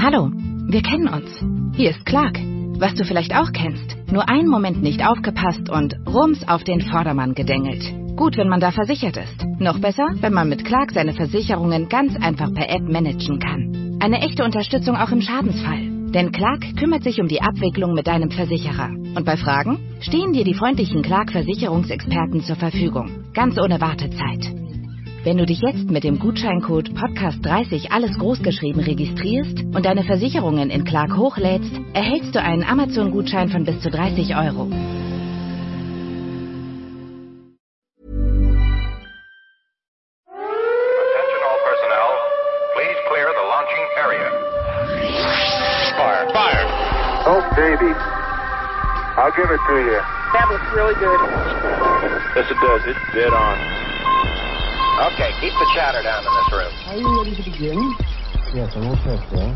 Hallo, wir kennen uns. Hier ist Clark. Was du vielleicht auch kennst. Nur einen Moment nicht aufgepasst und rums auf den Vordermann gedengelt. Gut, wenn man da versichert ist. Noch besser, wenn man mit Clark seine Versicherungen ganz einfach per App managen kann. Eine echte Unterstützung auch im Schadensfall. Denn Clark kümmert sich um die Abwicklung mit deinem Versicherer. Und bei Fragen stehen dir die freundlichen Clark-Versicherungsexperten zur Verfügung. Ganz ohne Wartezeit. Wenn du dich jetzt mit dem Gutscheincode Podcast30 alles großgeschrieben registrierst und deine Versicherungen in Clark hochlädst, erhältst du einen Amazon-Gutschein von bis zu 30 €. Attention all personnel. Please clear the launching area. Fire. Oh, baby. I'll give it to you. That looks really good. Yes, it does. It's dead on. Okay, keep the chatter down in this room. Are you ready to begin? Yes, I'm all set, sir.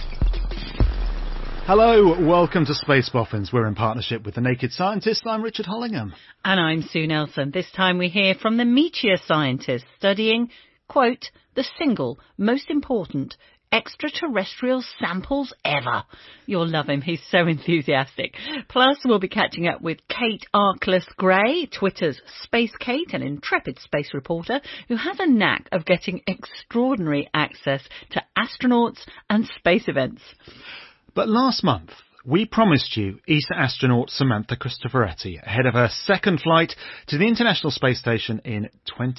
Hello, welcome to Space Boffins. We're in partnership with The Naked Scientist. I'm Richard Hollingham. And I'm Sue Nelson. This time we hear from the meteor scientist studying, quote, the single most important extraterrestrial samples ever. You'll love him. He's so enthusiastic. Plus, we'll be catching up with Kate Arkless-Gray, Twitter's Space Kate, an intrepid space reporter who has a knack of getting extraordinary access to astronauts and space events. But last month, we promised you ESA astronaut Samantha Cristoforetti ahead of her second flight to the International Space Station in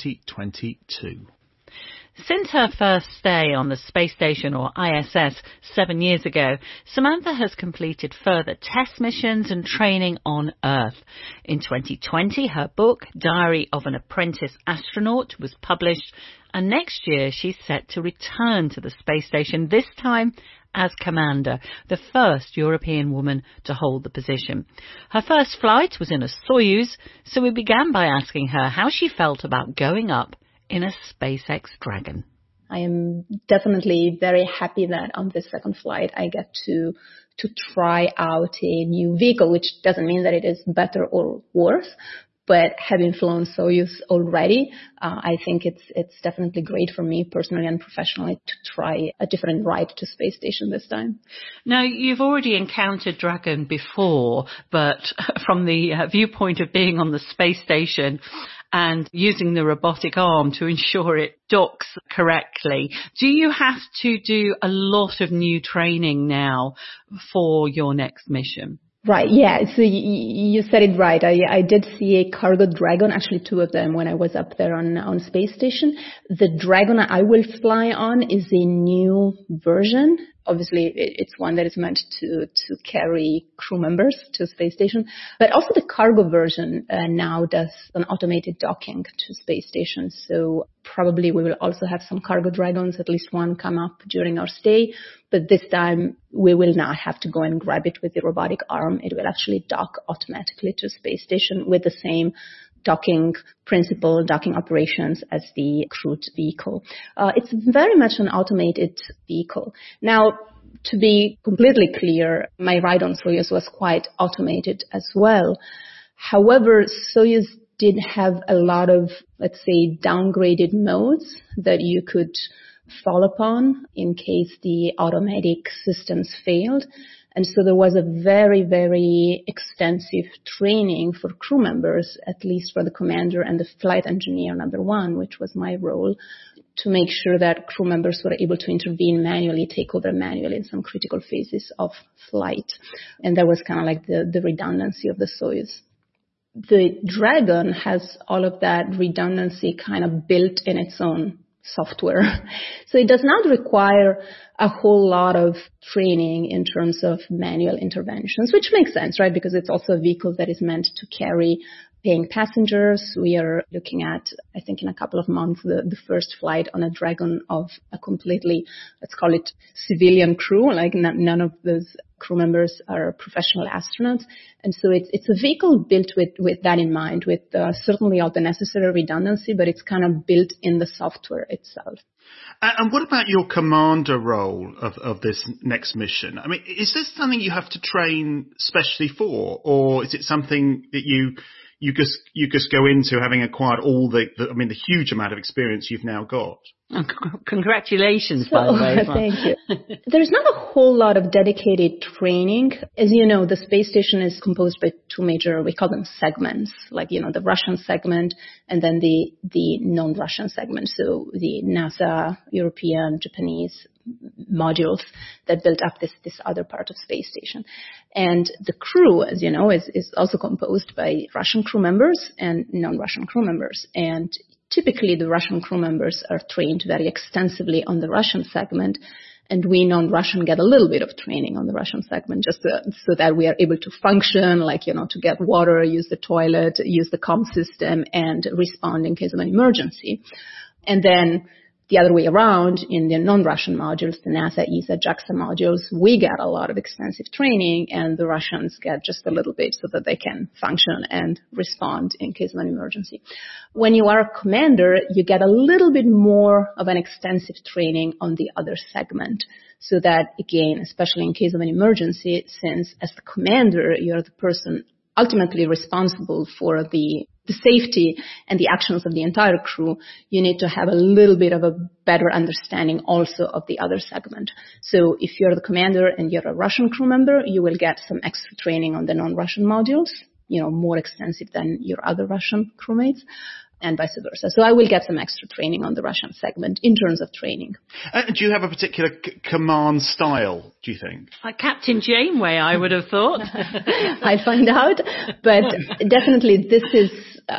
2022. Since her first stay on the space station, or ISS, 7 years ago, Samantha has completed further test missions and training on Earth. In 2020, her book, Diary of an Apprentice Astronaut, was published, and next year she's set to return to the space station, this time as commander, the first European woman to hold the position. Her first flight was in a Soyuz, so we began by asking her how she felt about going up in a SpaceX Dragon. I am definitely very happy that on this second flight I get to try out a new vehicle, which doesn't mean that it is better or worse. But having flown Soyuz already, I think it's definitely great for me personally and professionally to try a different ride to space station this time. Now, you've already encountered Dragon before, but from the viewpoint of being on the space station and using the robotic arm to ensure it docks correctly, do you have to do a lot of new training now for your next mission? Right, yeah. So you said it right. I did see a cargo Dragon, actually 2 of them, when I was up there on space station. The Dragon I will fly on is a new version. Obviously, it's one that is meant to carry crew members to space station. But also the cargo version now does an automated docking to space station. So probably we will also have some cargo Dragons, at least one come up during our stay. But this time we will not have to go and grab it with the robotic arm. It will actually dock automatically to space station with the same docking principle, docking operations as the crewed vehicle. It's very much an automated vehicle. Now, to be completely clear, my ride on Soyuz was quite automated as well. However, Soyuz did have a lot of, let's say, downgraded modes that you could fall upon in case the automatic systems failed. And so there was a very, very extensive training for crew members, at least for the commander and the flight engineer number 1, which was my role, to make sure that crew members were able to intervene manually, take over manually in some critical phases of flight. And that was kind of like the redundancy of the Soyuz. The Dragon has all of that redundancy kind of built in its own software. So it does not require a whole lot of training in terms of manual interventions, which makes sense, right? Because it's also a vehicle that is meant to carry paying passengers. We are looking at, I think in a couple of months, the first flight on a Dragon of a completely, let's call it civilian crew, like none of those crew members are professional astronauts. And so it's a vehicle built with that in mind, with certainly all the necessary redundancy, but it's kind of built in the software itself. And what about your commander role of this next mission? I mean, is this something you have to train specially for, or is it something that you just go into having acquired all the huge amount of experience you've now got? Congratulations, by the way. Thank you. There's not a whole lot of dedicated training. As you know, the space station is composed by two major, we call them segments, like, the Russian segment and then the non-Russian segment. So the NASA, European, Japanese modules that built up this other part of space station. And the crew, as you know, is also composed by Russian crew members and non-Russian crew members. And typically, the Russian crew members are trained very extensively on the Russian segment, and we non-Russian get a little bit of training on the Russian segment just so that we are able to function, like, to get water, use the toilet, use the comm system, and respond in case of an emergency. And then the other way around, in the non-Russian modules, the NASA, ESA, JAXA modules, we get a lot of extensive training, and the Russians get just a little bit so that they can function and respond in case of an emergency. When you are a commander, you get a little bit more of an extensive training on the other segment. So that, again, especially in case of an emergency, since as the commander, you're the person ultimately responsible for the safety and the actions of the entire crew, you need to have a little bit of a better understanding also of the other segment. So if you're the commander and you're a Russian crew member, you will get some extra training on the non-Russian modules, more extensive than your other Russian crewmates, and vice versa. So I will get some extra training on the Russian segment in terms of training. Do you have a particular command style, do you think? Like Captain Janeway, I would have thought. I'll find out. But definitely this is,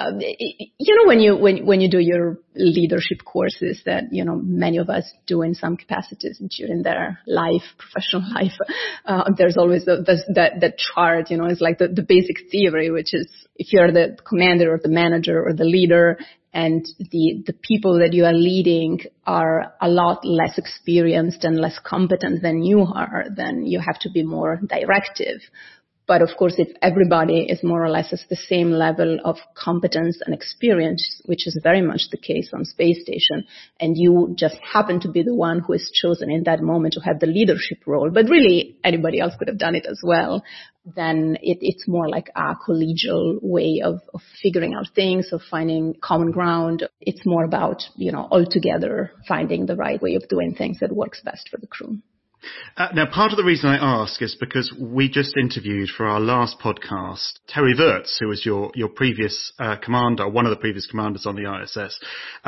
when you do your leadership courses that, many of us do in some capacities during their professional life, there's always that chart, it's like the basic theory, which is if you're the commander or the manager or the leader, and the people that you are leading are a lot less experienced and less competent than you are, then you have to be more directive. But of course, if everybody is more or less at the same level of competence and experience, which is very much the case on space station, and you just happen to be the one who is chosen in that moment to have the leadership role, but really anybody else could have done it as well, then it's more like a collegial way of figuring out things, of finding common ground. It's more about, all together finding the right way of doing things that works best for the crew. Now, part of the reason I ask is because we just interviewed for our last podcast Terry Virts, who was your previous commander, one of the previous commanders on the ISS.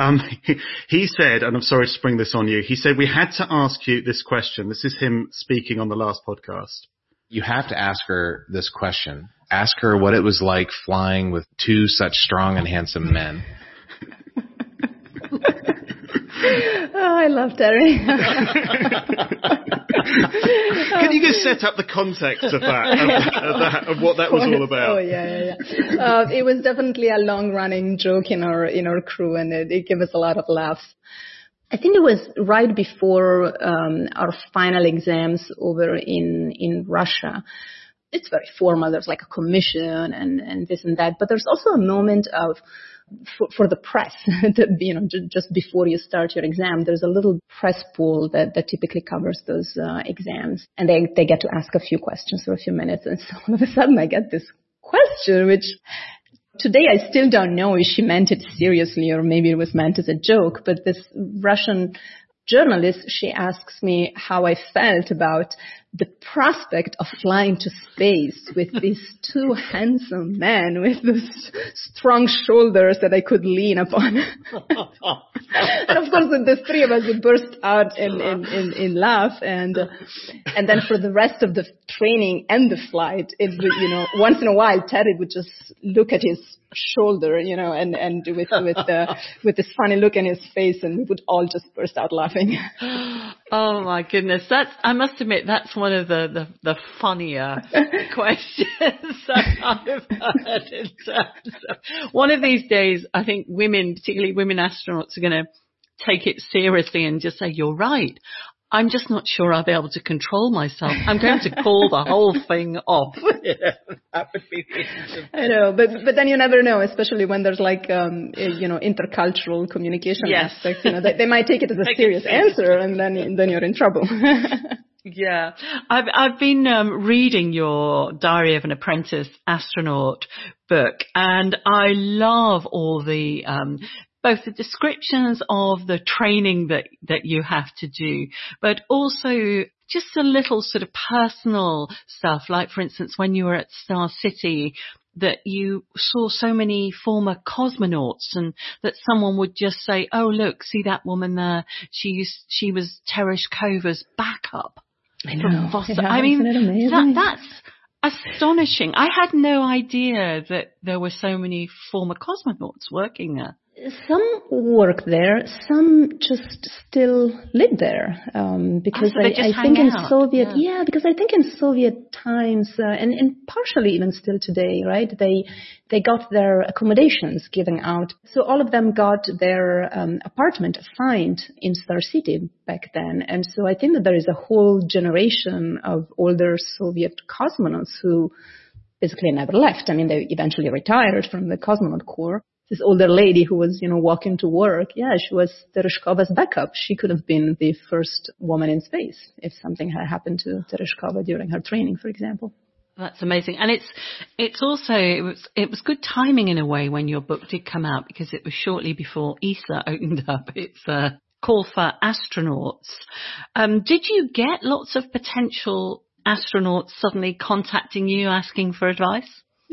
He said, and I'm sorry to spring this on you, he said we had to ask you this question. This is him speaking on the last podcast. You have to ask her this question. Ask her what it was like flying with two such strong and handsome men. Oh, I love Terry. Can you just set up the context of that, of what that was all about? Oh, yeah. It was definitely a long-running joke in our crew, and it gave us a lot of laughs. I think it was right before our final exams over in Russia. It's very formal. There's like a commission and this and that, but there's also a moment of for the press, just before you start your exam, there's a little press pool that typically covers those exams, and they get to ask a few questions for a few minutes, and so all of a sudden I get this question, which today I still don't know if she meant it seriously or maybe it was meant as a joke, but this Russian journalist, she asks me how I felt about the prospect of flying to space with these two handsome men with those strong shoulders that I could lean upon. And of course, the three of us would burst out in laugh. And then for the rest of the training and the flight, once in a while, Terry would just look at his shoulder, and with this funny look in his face, and we would all just burst out laughing. Oh my goodness. I must admit, that's one of the funnier questions I've heard in terms of, one of these days, I think women, particularly women astronauts, are going to take it seriously and just say, you're right. I'm just not sure I'll be able to control myself. I'm going to call the whole thing off. That would be the I know, but then you never know, especially when there's like, intercultural communication aspects. They might take it as a serious answer, and then you're in trouble. Yeah. I've been reading your Diary of an Apprentice Astronaut book, and I love all the both the descriptions of the training that you have to do, but also just a little sort of personal stuff, like, for instance, when you were at Star City, that you saw so many former cosmonauts, and that someone would just say, "Oh, look, see that woman there? She was Tereshkova's backup." I know. Yeah, I mean, isn't it amazing? that's astonishing. I had no idea that there were so many former cosmonauts working there. Some work there, some just still live there, because so they just I think hang in out, Soviet, yeah. because I think in Soviet times, and partially even still today, right? They got their accommodations given out, so all of them got their apartment assigned in Star City back then, and so I think that there is a whole generation of older Soviet cosmonauts who basically never left. I mean, they eventually retired from the cosmonaut corps. This older lady who was, walking to work, she was Tereshkova's backup. She could have been the first woman in space if something had happened to Tereshkova during her training, for example. That's amazing. And it's also, it was good timing in a way when your book did come out, because it was shortly before ESA opened up its call for astronauts. Did you get lots of potential astronauts suddenly contacting you asking for advice?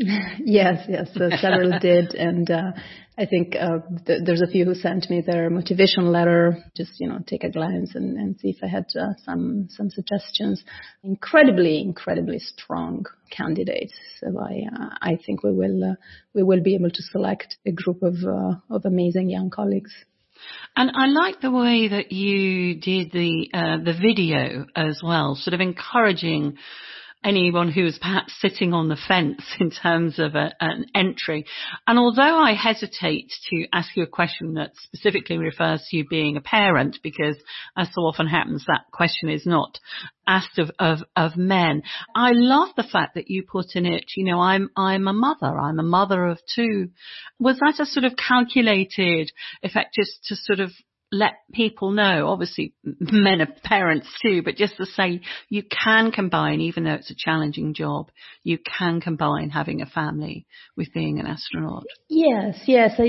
Yes, several did, and I think there's a few who sent me their motivation letter, just take a glance and see if I had some suggestions. Incredibly strong candidates. So I think we will be able to select a group of amazing young colleagues. And I like the way that you did the video as well, sort of encouraging anyone who is perhaps sitting on the fence in terms of an entry. And although I hesitate to ask you a question that specifically refers to you being a parent, because as so often happens, that question is not asked of men, I love the fact that you put in it, I'm a mother. I'm a mother of two. Was that a sort of calculated effect, just to sort of let people know? Obviously men are parents too, but just to say you can combine, even though it's a challenging job, you can combine having a family with being an astronaut. Yes.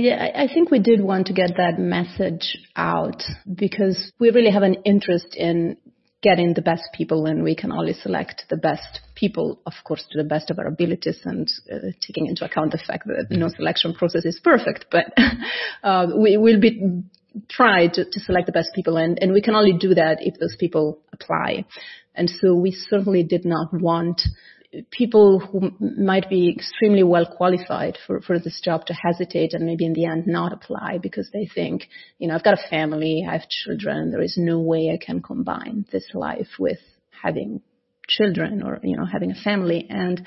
I think we did want to get that message out, because we really have an interest in getting the best people, and we can only select the best people, of course, to the best of our abilities, and taking into account the fact that no selection process is perfect, but we will be try to select the best people, and we can only do that if those people apply. And so we certainly did not want people who might be extremely well qualified for this job to hesitate and maybe in the end not apply, because they think, I've got a family, I have children, there is no way I can combine this life with having children or, having a family. And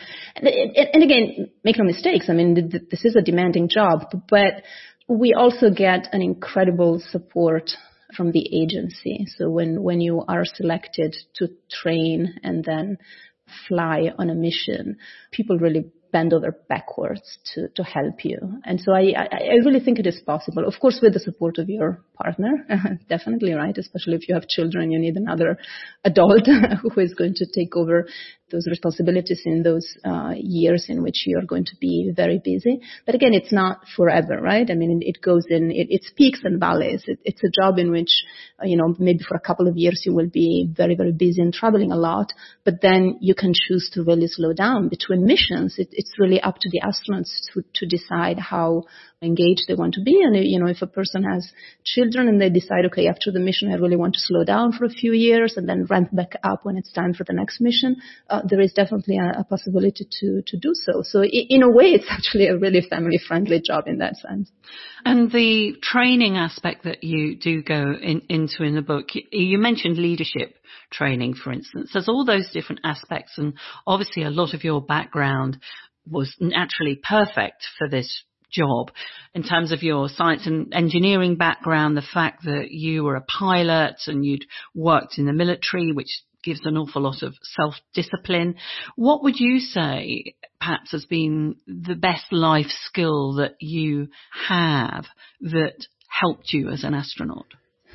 again, make no mistakes, I mean, this is a demanding job, but we also get an incredible support from the agency. So when you are selected to train and then fly on a mission, people really bend over backwards to help you. And so I really think it is possible. Of course, with the support of your partner, definitely, right? Especially if you have children, you need another adult who is going to take over those responsibilities in those years in which you are going to be very busy. But again, it's not forever, right? I mean, it goes in, it's peaks and valleys. It's a job in which, maybe for a couple of years you will be very, very busy and traveling a lot, but then you can choose to really slow down between missions. It's really up to the astronauts to decide how engaged they want to be. And, if a person has children and they decide, okay, after the mission, I really want to slow down for a few years and then ramp back up when it's time for the next mission, there is definitely a possibility to do so. So in a way, it's actually a really family-friendly job in that sense. And the training aspect that you do go into in the book, you mentioned leadership training, for instance. There's all those different aspects, and obviously a lot of your background was naturally perfect for this job in terms of your science and engineering background, the fact that you were a pilot and you'd worked in the military, which gives an awful lot of self-discipline. What would you say perhaps has been the best life skill that you have that helped you as an astronaut?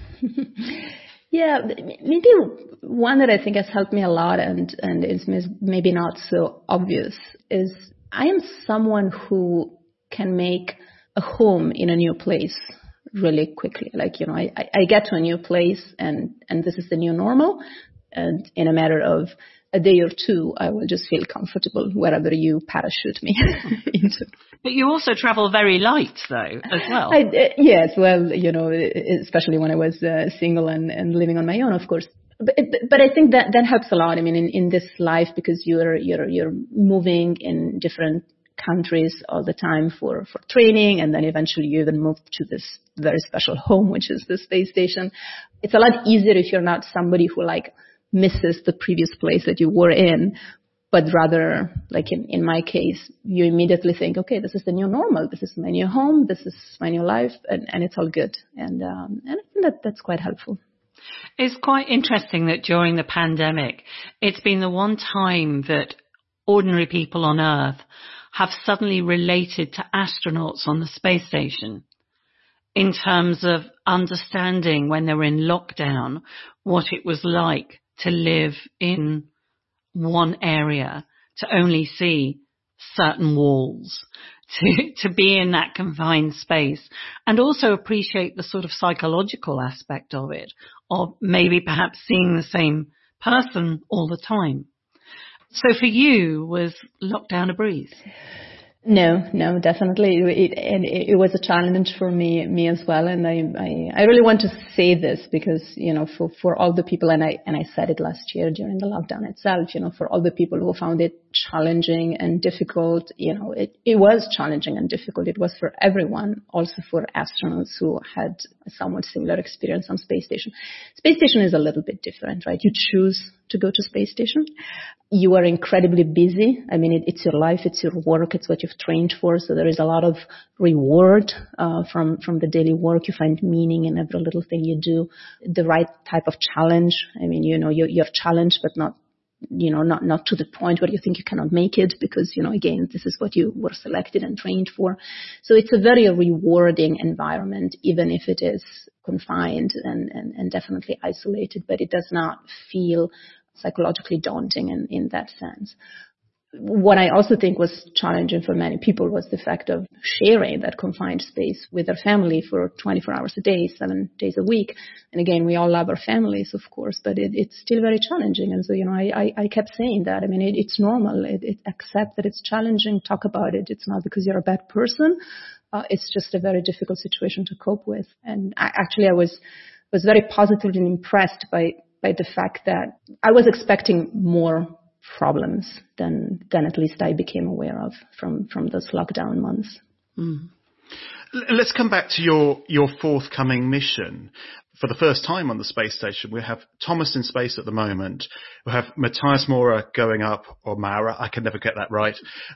Yeah, maybe one that I think has helped me a lot and is maybe not so obvious is I am someone who can make a home in a new place really quickly. Like, you know, I get to a new place and this is the new normal. And in a matter of a day or two, I will just feel comfortable wherever you parachute me into. But you also travel very light, though, as well. Yes, well, you know, especially when I was single and living on my own, of course. But I think that helps a lot. I mean, in this life, because you're moving in different countries all the time for training, and then eventually you even move to this very special home, which is the space station. It's a lot easier if you're not somebody who like misses the previous place that you were in, but rather, like in my case, you immediately think, okay, this is the new normal. This is my new home. This is my new life, and it's all good. And I think that's quite helpful. It's quite interesting that during the pandemic, it's been the one time that ordinary people on Earth have suddenly related to astronauts on the space station in terms of understanding when they were in lockdown what it was like to live in one area, to only see certain walls, to be in that confined space, and also appreciate the sort of psychological aspect of it, of maybe perhaps seeing the same person all the time. So for you, was lockdown a breeze? No, definitely. It was a challenge for me as well. And I really want to say this because, you know, for all the people, and I said it last year during the lockdown itself, you know, for all the people who found it challenging and difficult, you know, it was challenging and difficult. It was for everyone, also for astronauts who had a somewhat similar experience on space station. Space station is a little bit different, right? You choose to go to space station. You are incredibly busy. I mean, it's your life, it's your work, it's what you've trained for. So there is a lot of reward from the daily work. You find meaning in every little thing you do. The right type of challenge. I mean, you know, you're challenged, but not to the point where you think you cannot make it because, you know, again, this is what you were selected and trained for. So it's a very rewarding environment, even if it is confined and definitely isolated, but it does not feel psychologically daunting in that sense. What I also think was challenging for many people was the fact of sharing that confined space with their family for 24 hours a day, 7 days a week. And again, we all love our families, of course, but it's still very challenging. And so, you know, I kept saying that. I mean, it's normal. Accept that it's challenging. Talk about it. It's not because you're a bad person. It's just a very difficult situation to cope with. And I was very positively impressed by the fact that I was expecting more problems than at least I became aware of from those lockdown months. Mm. Let's come back to your forthcoming mission. For the first time on the space station, we have Thomas in space at the moment. We have Matthias Maurer going up, or Maurer, I can never get that right.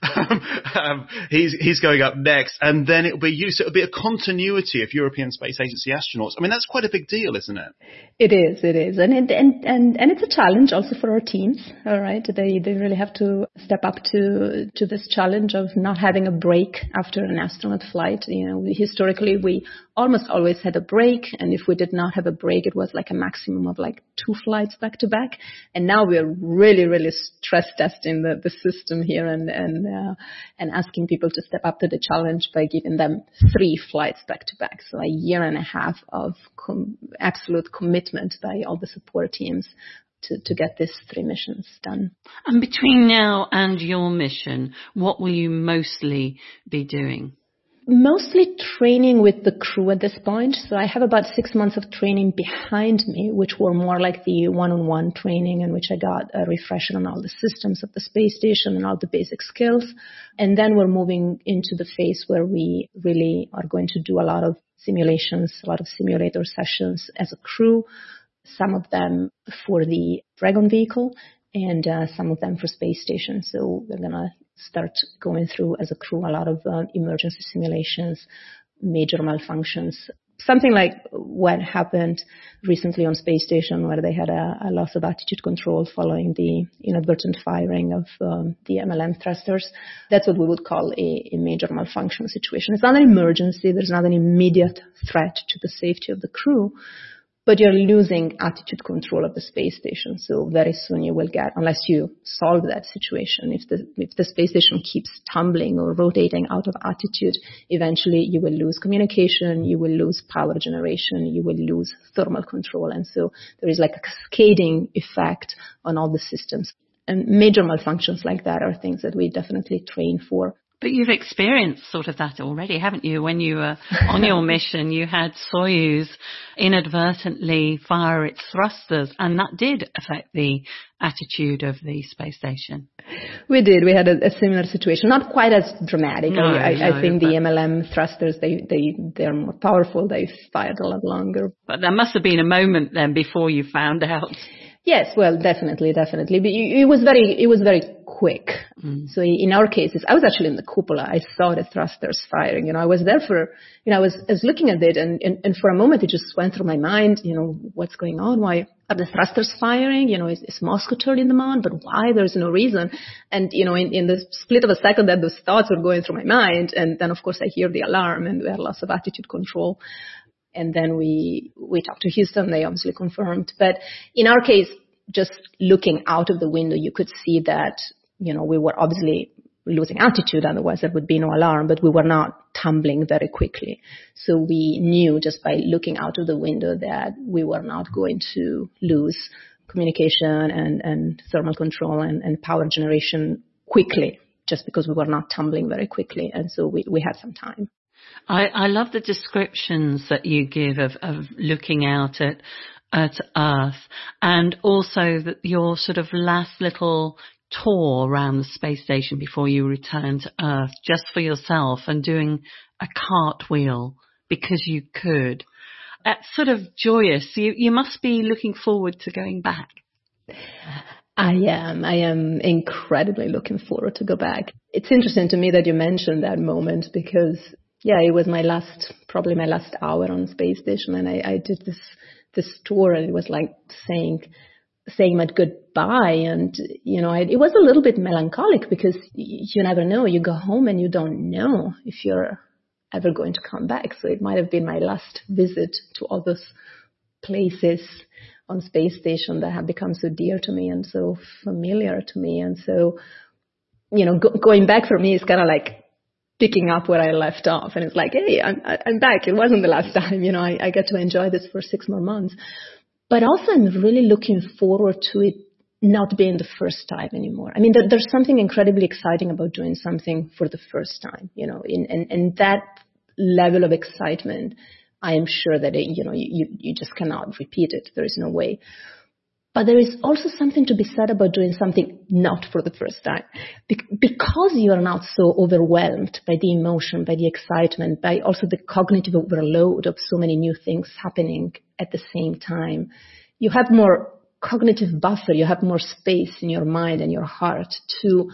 He's going up next, and then it'll be you. So it'll be a continuity of European Space Agency astronauts. I mean, that's quite a big deal, isn't it? It is, and it's a challenge also for our teams. All right, they really have to step up to this challenge of not having a break after an astronaut flight. You know, historically we almost always had a break, and if we did not have a break, it was like a maximum of like 2 flights back to back. And now we're really, really stress testing the system here and asking people to step up to the challenge by giving them 3 flights back to back. So a year and a half of absolute commitment by all the support teams to get these 3 missions done. And between now and your mission, what will you mostly be doing? Mostly training with the crew at this point. So I have about 6 months of training behind me, which were more like the one-on-one training in which I got a refresher on all the systems of the space station and all the basic skills. And then we're moving into the phase where we really are going to do a lot of simulations, a lot of simulator sessions as a crew, some of them for the Dragon vehicle and some of them for space station. So we're going to start going through as a crew a lot of emergency simulations, major malfunctions, something like what happened recently on space station where they had a loss of attitude control following the inadvertent firing of the MLM thrusters. That's what we would call a major malfunction situation. It's not an emergency. There's not an immediate threat to the safety of the crew, but you're losing attitude control of the space station. So very soon you will get, unless you solve that situation, if the space station keeps tumbling or rotating out of attitude, eventually you will lose communication, you will lose power generation, you will lose thermal control. And so there is like a cascading effect on all the systems. And major malfunctions like that are things that we definitely train for. But you've experienced sort of that already, haven't you? When you were on your mission, you had Soyuz inadvertently fire its thrusters, and that did affect the attitude of the space station. We did. We had a similar situation, not quite as dramatic. No, I think the MLM thrusters, they're more powerful. They fired a lot longer. But there must have been a moment then before you found out. Yes, well, definitely. But it was very quick. So in our cases, I was actually in the cupola. I saw the thrusters firing. I was there I was looking at it, and for a moment it just went through my mind. What's going on? Why are the thrusters firing? Is Moscow turning them on? But why? There's no reason. And in the split of a second that those thoughts were going through my mind, and then of course I hear the alarm, and we had loss of attitude control. And then we talked to Houston. They obviously confirmed. But in our case, just looking out of the window, you could see that, we were obviously losing altitude. Otherwise, there would be no alarm. But we were not tumbling very quickly. So we knew just by looking out of the window that we were not going to lose communication and thermal control and power generation quickly, just because we were not tumbling very quickly. And so we had some time. I love the descriptions that you give of looking out at Earth, and also that your sort of last little tour around the space station before you return to Earth, just for yourself, and doing a cartwheel because you could. That's sort of joyous. You must be looking forward to going back. I am incredibly looking forward to go back. It's interesting to me that you mentioned that moment because, it was probably my last hour on the space station, and I did this tour, and it was like saying my goodbye. And, it was a little bit melancholic because you never know. You go home and you don't know if you're ever going to come back. So it might have been my last visit to all those places on space station that have become so dear to me and so familiar to me. And so, going back for me is kind of like picking up where I left off. And it's like, hey, I'm back. It wasn't the last time. I get to enjoy this for 6 more months. But also I'm really looking forward to it not being the first time anymore. I mean, there's something incredibly exciting about doing something for the first time, and that level of excitement, I am sure that, you just cannot repeat it. There is no way. But there is also something to be said about doing something not for the first time. Because you are not so overwhelmed by the emotion, by the excitement, by also the cognitive overload of so many new things happening at the same time. You have more cognitive buffer, you have more space in your mind and your heart to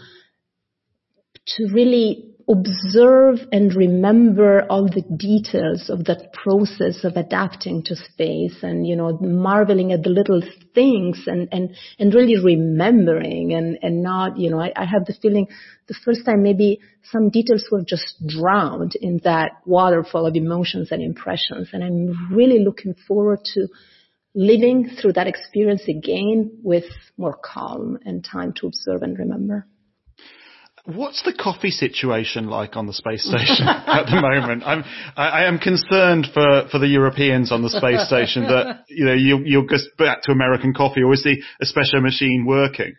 really observe and remember all the details of that process of adapting to space and, marveling at the little things and really remembering and not, I have the feeling the first time maybe some details were just drowned in that waterfall of emotions and impressions. And I'm really looking forward to living through that experience again with more calm and time to observe and remember. What's the coffee situation like on the space station at the moment? I am concerned for the Europeans on the space station that you'll just back to American coffee, or is the espresso machine working?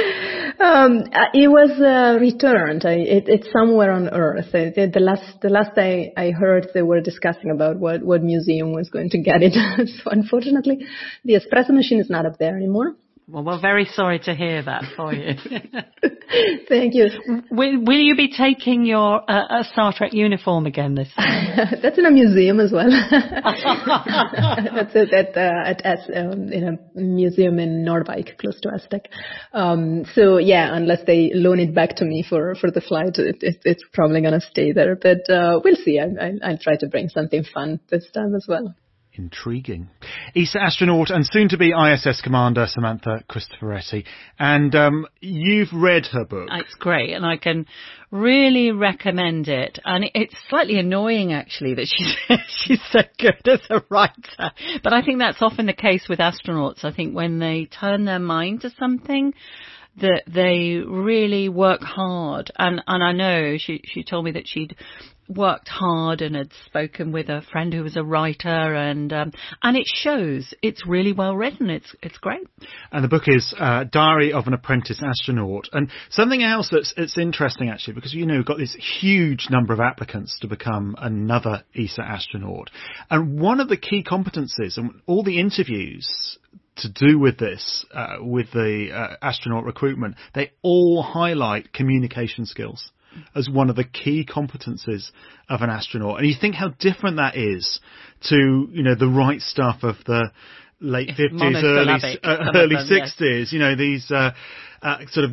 It was returned. It's somewhere on Earth. The last I heard, they were discussing about what museum was going to get it. So unfortunately, the espresso machine is not up there anymore. Well, we're very sorry to hear that for you. Thank you. Will you be taking your Star Trek uniform again this time? That's in a museum as well. That's in a museum in Noordwijk, close to Aztec. So yeah, unless they loan it back to me for the flight, it's probably going to stay there. But we'll see. I'll try to bring something fun this time as well. Intriguing. ESA astronaut and soon-to-be ISS commander Samantha Cristoforetti. And you've read her book. It's great, and I can really recommend it. And it's slightly annoying, actually, that she's so good as a writer. But I think that's often the case with astronauts. I think when they turn their mind to something, that they really work hard. And I know she told me that she'd worked hard and had spoken with a friend who was a writer, and it shows. It's really well written. It's great. And the book is Diary of an Apprentice Astronaut. And something else that's interesting, actually, because, you know, we've got this huge number of applicants to become another ESA astronaut. And one of the key competencies, and all the interviews to do with this, with the astronaut recruitment, they all highlight communication skills as one of the key competencies of an astronaut. And you think how different that is to, you know, the right stuff of the late 50s, early 60s, yes. You know, these sort of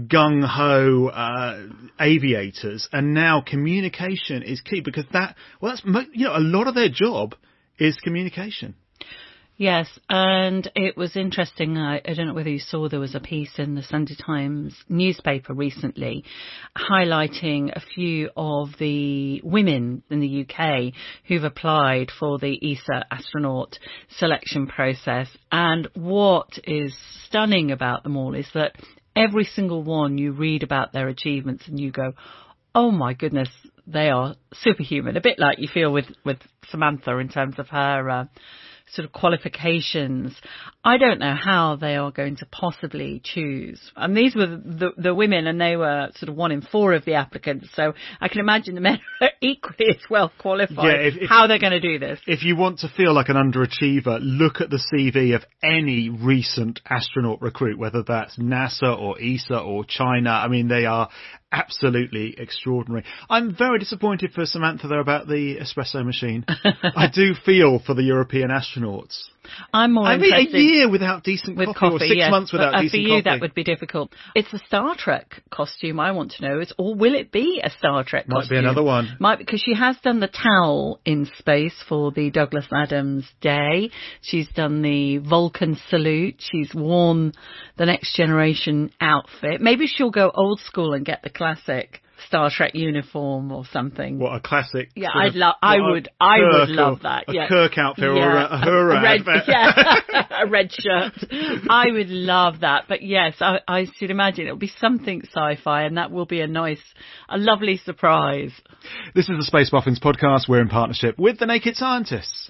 gung-ho aviators. And now communication is key, because that's, you know, a lot of their job is communication. Yes, and it was interesting. I don't know whether you saw, there was a piece in the Sunday Times newspaper recently highlighting a few of the women in the UK who've applied for the ESA astronaut selection process. And what is stunning about them all is that every single one, you read about their achievements and you go, oh my goodness, they are superhuman. A bit like you feel with Samantha in terms of her sort of qualifications. I don't know how they are going to possibly choose. And these were the women, and they were sort of 1 in 4 of the applicants. So I can imagine the men are equally as well qualified. Yeah, how they're going to do this. If you want to feel like an underachiever, look at the CV of any recent astronaut recruit, whether that's NASA or ESA or China. I mean, they are absolutely extraordinary. I'm very disappointed for Samantha, though, about the espresso machine. I do feel for the European astronauts. I'm more interested. A year without decent coffee, or 6 months without decent coffee. For you, that would be difficult. It's a Star Trek costume I want to know. Or will it be a Star Trek costume? Might be another one. Because she has done the towel in space for the Douglas Adams Day. She's done the Vulcan salute. She's worn the Next Generation outfit. Maybe she'll go old school and get the classic Star Trek uniform or something. What, a classic? Yeah, I would love that. A Kirk outfit, or a Hurrah outfit. Yeah, a red shirt. I would love that. But yes, I should imagine it'll be something sci-fi, and that will be a lovely surprise. This is the Space Boffins podcast. We're in partnership with The Naked Scientists.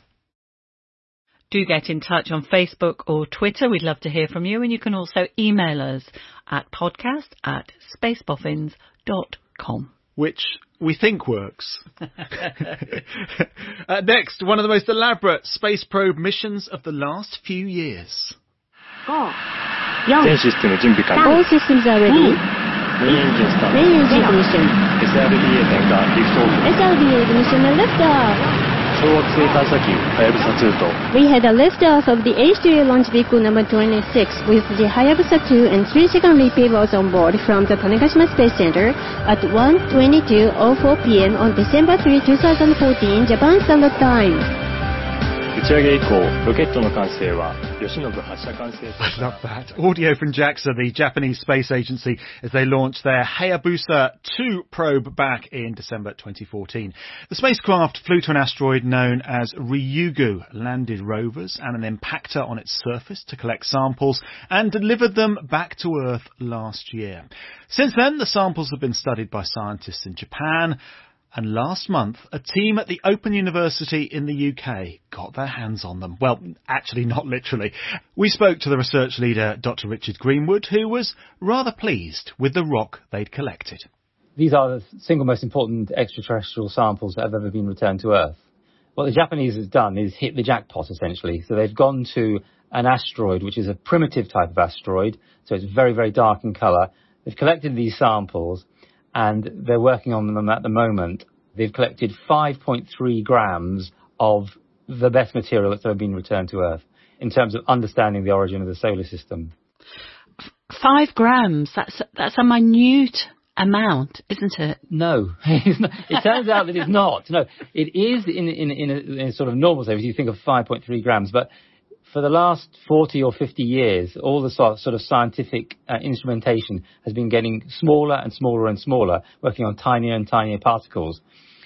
Do get in touch on Facebook or Twitter. We'd love to hear from you. And you can also email us at podcast@spaceboffins.com. Which we think works. Next, one of the most elaborate space probe missions of the last few years. 全システム準備完了。 All systems are ready. Main engine start. Main engine ignition. SRBA 点火 lift off. SRBA ignition and liftoff. 小惑星探査機はやぶさ2と We had a liftoff of the H2A launch vehicle number 26 with the Hayabusa 2 and 3-second repeaters on board from the Tanegashima Space Center at 1:22:04 p.m. on December 3, 2014, Japan Standard Time. 打ち上げ以降、ロケットの完成は吉野部発射管制 I love that. Audio from JAXA, the Japanese space agency, as they launched their Hayabusa 2 probe back in December 2014. The spacecraft flew to an asteroid known as Ryugu, landed rovers and an impactor on its surface to collect samples, and delivered them back to Earth last year. Since then, the samples have been studied by scientists in Japan. And last month, a team at the Open University in the UK got their hands on them. Well, actually, not literally. We spoke to the research leader, Dr. Richard Greenwood, who was rather pleased with the rock they'd collected. These are the single most important extraterrestrial samples that have ever been returned to Earth. What the Japanese have done is hit the jackpot, essentially. So they've gone to an asteroid, which is a primitive type of asteroid. So it's very, very dark in colour. They've collected these samples, and they're working on them at the moment. They've collected 5.3 grams of the best material that's ever been returned to Earth in terms of understanding the origin of the solar system. 5 grams, that's a minute amount, isn't it? No, it's not. It turns out that it's not. No, it is in a sort of normal sense. You think of 5.3 grams, but for the last 40 or 50 years, all the sort of scientific instrumentation has been getting smaller and smaller and smaller, working on tinier and tinier particles.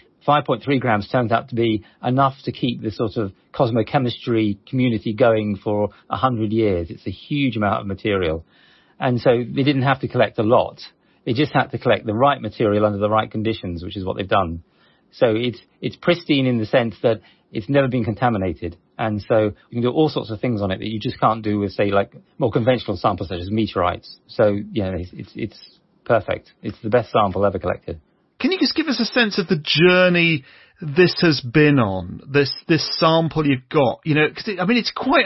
5.3 grams turns out to be enough to keep the sort of cosmochemistry community going for 100 years. It's a huge amount of material. And so they didn't have to collect a lot. They just had to collect the right material under the right conditions, which is what they've done. So it's pristine in the sense that it's never been contaminated. And so you can do all sorts of things on it that you just can't do with, say, like more conventional samples such as meteorites. So, yeah, it's perfect. It's the best sample ever collected. Can you just give us a sense of the journey this has been on, this sample you've got? You know, because it's quite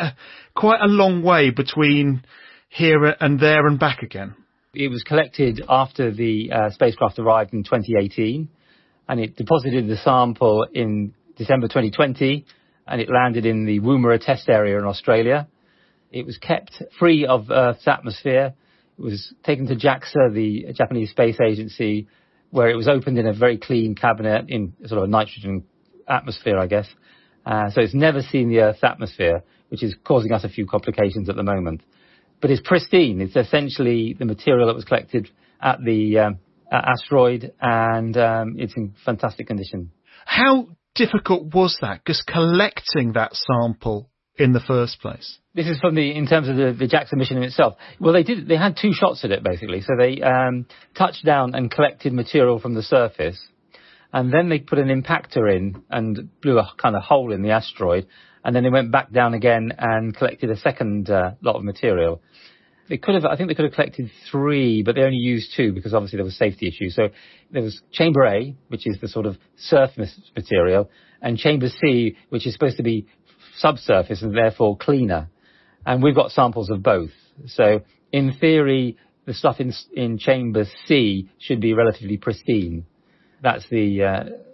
a long way between here and there and back again. It was collected after the spacecraft arrived in 2018, and it deposited the sample in December 2020, and it landed in the Woomera test area in Australia. It was kept free of Earth's atmosphere. It was taken to JAXA, the Japanese Space Agency, where it was opened in a very clean cabinet in sort of a nitrogen atmosphere, I guess. So it's never seen the Earth's atmosphere, which is causing us a few complications at the moment. But it's pristine. It's essentially the material that was collected at the asteroid, and it's in fantastic condition. How difficult was that, just collecting that sample in the first place? This is in terms of the JAXA mission in itself. Well, they had two shots at it, basically. So they touched down and collected material from the surface, and then they put an impactor in and blew a kind of hole in the asteroid, and then they went back down again and collected a second lot of material. I think they could have collected 3, but they only used 2 because obviously there was safety issues. So there was Chamber A, which is the sort of surface material, and Chamber C, which is supposed to be subsurface and therefore cleaner. And we've got samples of both. So in theory, the stuff in Chamber C should be relatively pristine. That's the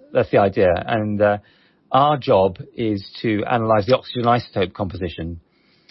idea. And our job is to analyze the oxygen isotope composition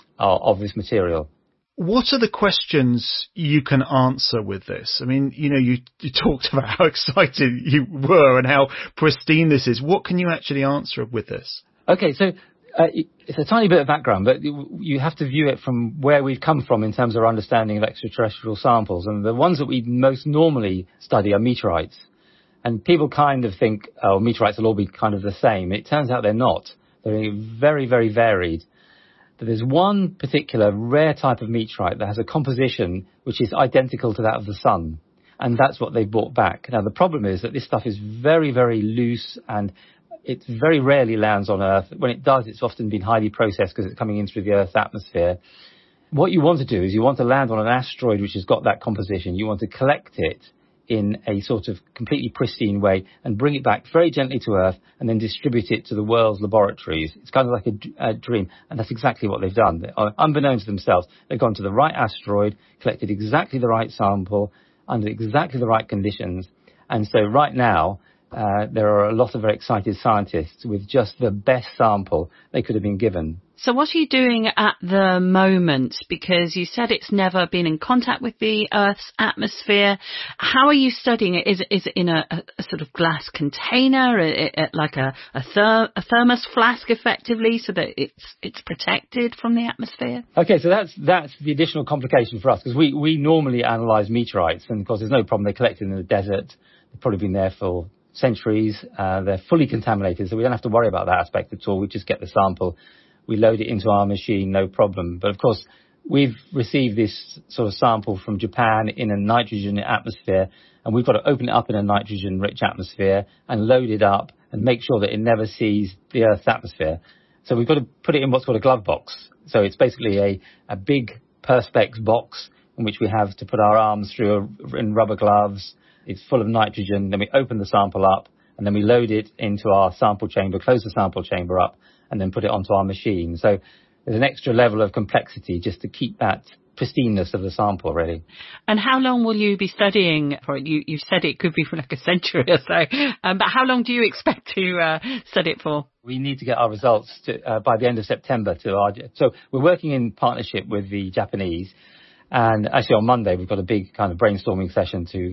of this material. What are the questions you can answer with this? I mean, you talked about how excited you were and how pristine this is. What can you actually answer with this? Okay, so it's a tiny bit of background, but you have to view it from where we've come from in terms of our understanding of extraterrestrial samples. And the ones that we most normally study are meteorites. And people kind of think, oh, meteorites will all be kind of the same. It turns out they're not. They're very, very varied. But there's one particular rare type of meteorite that has a composition which is identical to that of the Sun. And that's what they've brought back. Now, the problem is that this stuff is very, very loose, and it very rarely lands on Earth. When it does, it's often been highly processed because it's coming in through the Earth's atmosphere. What you want to do is you want to land on an asteroid which has got that composition. You want to collect it in a sort of completely pristine way and bring it back very gently to Earth and then distribute it to the world's laboratories. It's kind of like a dream, and that's exactly what they've done. Unbeknownst to themselves, they've gone to the right asteroid, collected exactly the right sample under exactly the right conditions. And so right now, there are a lot of very excited scientists with just the best sample they could have been given. So what are you doing at the moment? Because you said it's never been in contact with the Earth's atmosphere. How are you studying it? Is it in a sort of glass container, like a thermos flask, effectively, so that it's protected from the atmosphere? Okay, so that's the additional complication for us, because we normally analyse meteorites, and of course there's no problem. They're collected in the desert. They've probably been there for centuries. They're fully contaminated, so we don't have to worry about that aspect at all. We just get the sample. We load it into our machine, no problem. But of course, we've received this sort of sample from Japan in a nitrogen atmosphere, and we've got to open it up in a nitrogen-rich atmosphere and load it up and make sure that it never sees the Earth's atmosphere. So we've got to put it in what's called a glove box. So it's basically a big Perspex box in which we have to put our arms through in rubber gloves. It's full of nitrogen. Then we open the sample up, and then we load it into our sample chamber, close the sample chamber up, and then put it onto our machine. So there's an extra level of complexity just to keep that pristineness of the sample, really. And how long will you be studying for it? You said it could be for like a century or so, but how long do you expect to study it for? We need to get our results by the end of September. So we're working in partnership with the Japanese, and actually on Monday we've got a big kind of brainstorming session to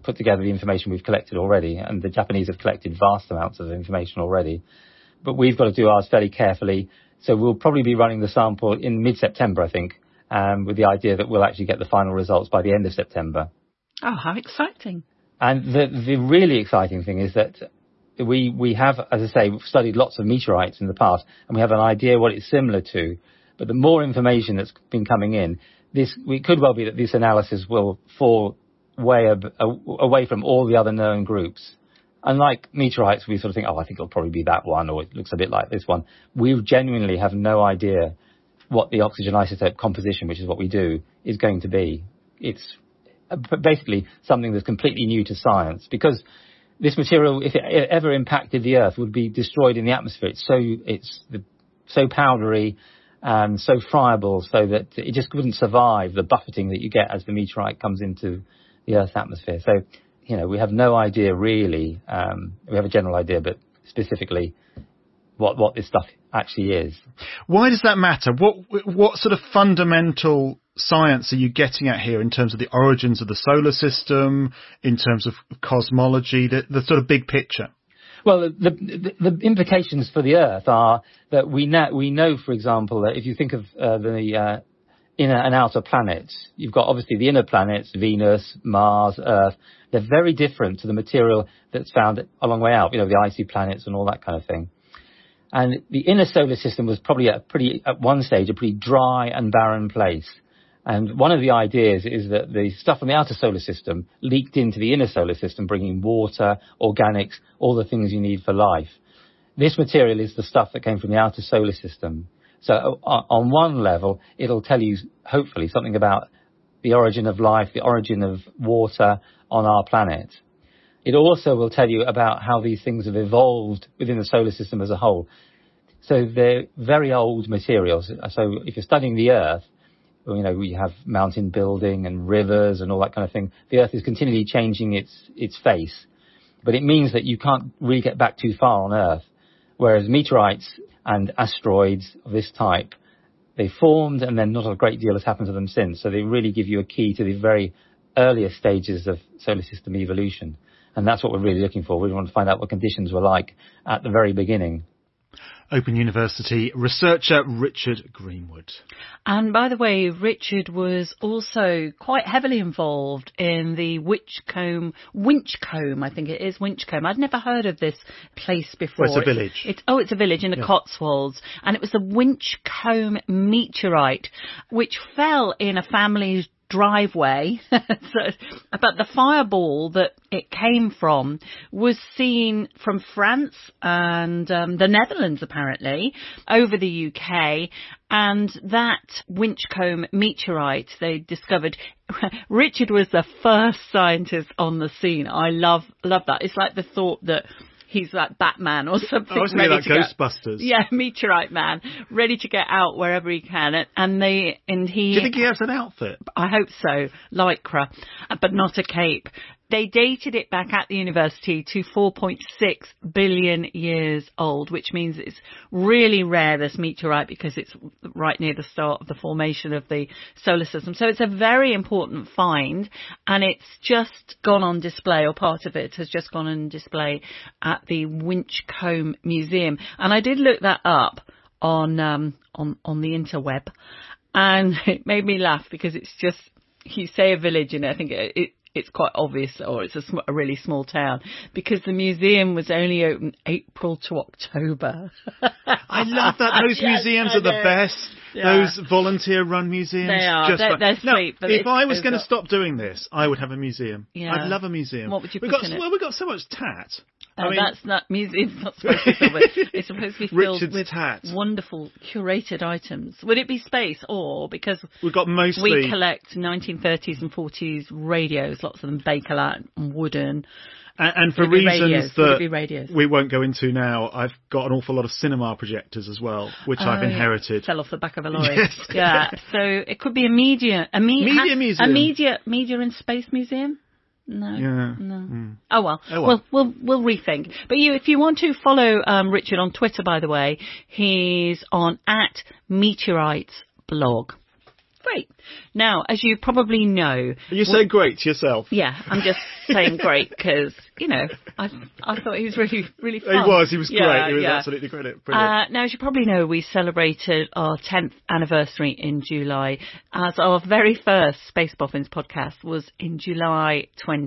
put together the information we've collected already, and the Japanese have collected vast amounts of information already. But we've got to do ours fairly carefully, so we'll probably be running the sample in mid-September, I think, with the idea that we'll actually get the final results by the end of September. Oh, how exciting. And the really exciting thing is that we have, as I say, we've studied lots of meteorites in the past, and we have an idea what it's similar to. But the more information that's been coming in, it could well be that this analysis will fall away from all the other known groups. Unlike meteorites, we sort of think, I think it'll probably be that one, or it looks a bit like this one. We genuinely have no idea what the oxygen isotope composition, which is what we do, is going to be. It's basically something that's completely new to science, because this material, if it ever impacted the Earth, would be destroyed in the atmosphere. It's so powdery and so friable, so that it just wouldn't survive the buffeting that you get as the meteorite comes into the Earth's atmosphere. So, we have no idea really. We have a general idea, but specifically what this stuff actually is. Why does that matter? What sort of fundamental science are you getting at here in terms of the origins of the solar system, in terms of cosmology, the sort of big picture? Well, the implications for the Earth are that we know, for example, that if you think of the inner and outer planets, you've got obviously the inner planets, Venus, Mars, Earth. They're very different to the material that's found a long way out, the icy planets and all that kind of thing. And the inner solar system was probably at one stage a pretty dry and barren place. And one of the ideas is that the stuff from the outer solar system leaked into the inner solar system, bringing water, organics, all the things you need for life. This material is the stuff that came from the outer solar system. So on one level, it'll tell you, hopefully, something about the origin of life, the origin of water on our planet. It also will tell you about how these things have evolved within the solar system as a whole. So they're very old materials. So if you're studying the Earth, we have mountain building and rivers and all that kind of thing. The Earth is continually changing its face. But it means that you can't really get back too far on Earth. Whereas meteorites and asteroids of this type, they formed and then not a great deal has happened to them since. So they really give you a key to the very earliest stages of solar system evolution. And that's what we're really looking for. We want to find out what conditions were like at the very beginning. Open University researcher Richard Greenwood. And by the way, Richard was also quite heavily involved in the Winchcombe, I think it is, Winchcombe. I'd never heard of this place before. Well, it's a village. It's a village in the Cotswolds. And it was the Winchcombe meteorite, which fell in a family's driveway. But the fireball that it came from was seen from France and the Netherlands, apparently, over the UK. And that Winchcombe meteorite they discovered, Richard was the first scientist on the scene. I love that. It's like the thought that he's like Batman or something. I was going to be like Ghostbusters. Yeah, Meteorite Man, ready to get out wherever he can. Do you think he has an outfit? I hope so, lycra, but not a cape. They dated it back at the university to 4.6 billion years old, which means it's really rare, this meteorite, because it's right near the start of the formation of the solar system. So it's a very important find, and it's just gone on display, or part of it has just gone on display at the Winchcombe Museum. And I did look that up on the interweb, and it made me laugh, because it's just, you say a village, and I think it's quite obvious, or it's a really small town, because the museum was only open April to October. I love that. Those museums are the best. Yeah. Those volunteer-run museums. They are. They're sweet. Now, if I was going to stop doing this, I would have a museum. Yeah. I'd love a museum. What would you put in it? Well, we've got so much tat. That's not, museum's not supposed to be filled with. It's supposed to be filled with tat. Wonderful curated items. Would it be space, or because we've got mostly, we collect 1930s and 40s radios, lots of them Bakelite and wooden. And for reasons that we won't go into now, I've got an awful lot of cinema projectors as well, which I've inherited. Fell off the back of a lorry. Yes. Yeah. So it could be a media museum. A media and space museum. No. Yeah. No. Mm. Oh well. We'll rethink. But if you want to follow Richard on Twitter, by the way, he's on @meteoritesblog. Great. Now, as you probably know... You say great to yourself. Yeah, I'm just saying great because, you know, I thought he was really, really fun. He was great. He was absolutely brilliant. Now, as you probably know, we celebrated our 10th anniversary in July, as our very first Space Boffins podcast was in July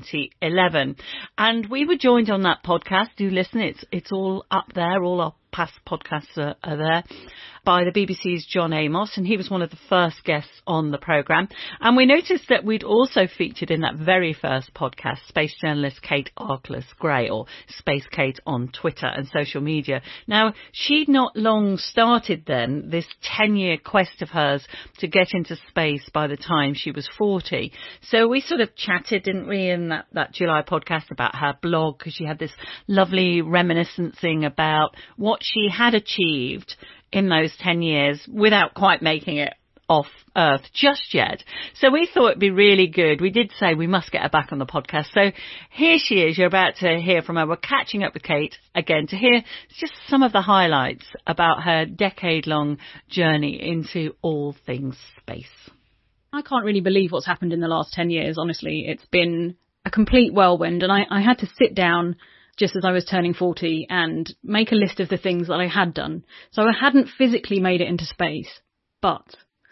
2011. And we were joined on that podcast. Do listen, it's all up there, all our past podcasts are there, by the BBC's John Amos, and he was one of the first guests on the programme. And we noticed that we'd also featured in that very first podcast space journalist Kate Arkless-Gray, or Space Kate on Twitter and social media. Now, she'd not long started then this 10-year quest of hers to get into space by the time she was 40. So we sort of chatted, didn't we, in that July podcast about her blog, because she had this lovely reminiscencing about what she had achieved in those 10 years without quite making it off Earth just yet. So we thought it'd be really good. We did say we must get her back on the podcast. So here she is. You're about to hear from her. We're catching up with Kate again to hear just some of the highlights about her decade-long journey into all things space. I can't really believe what's happened in the last 10 years, honestly. It's been a complete whirlwind, and I had to sit down just as I was turning 40 and make a list of the things that I had done. So I hadn't physically made it into space, but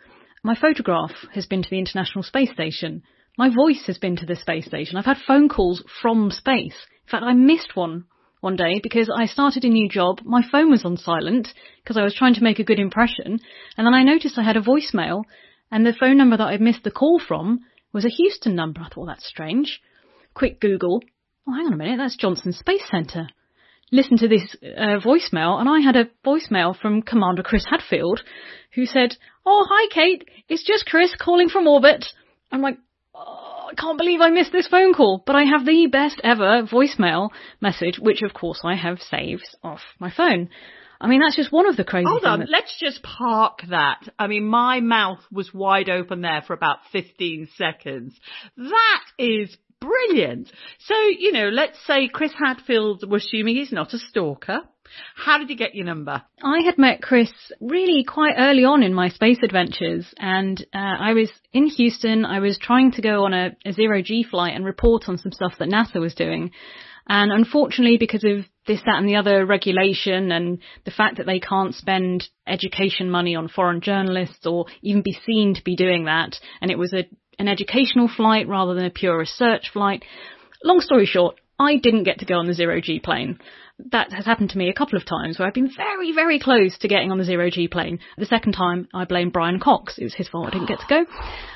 my photograph has been to the International Space Station. My voice has been to the space station. I've had phone calls from space. In fact, I missed one day because I started a new job. My phone was on silent because I was trying to make a good impression. And then I noticed I had a voicemail, and the phone number that I'd missed the call from was a Houston number. I thought, well, that's strange. Quick Google. Oh, hang on a minute, that's Johnson Space Centre. Listen to this voicemail, and I had a voicemail from Commander Chris Hadfield, who said, "Oh, hi, Kate, it's just Chris calling from orbit." I'm like, oh, I can't believe I missed this phone call, but I have the best ever voicemail message, which of course I have saved off my phone. I mean, that's just one of the crazy things. Hold on, let's just park that. I mean, my mouth was wide open there for about 15 seconds. That is brilliant. So, you know, let's say Chris Hadfield, we're assuming he's not a stalker. How did you get your number? I had met Chris really quite early on in my space adventures, and I was in Houston. I was trying to go on a zero-G flight and report on some stuff that NASA was doing. And unfortunately, because of this, that and the other regulation and the fact that they can't spend education money on foreign journalists or even be seen to be doing that, and it was an educational flight rather than a pure research flight. Long story short, I didn't get to go on the zero-G plane. That has happened to me a couple of times where I've been very, very close to getting on the zero-G plane. The second time, I blame Brian Cox. It was his fault I didn't get to go.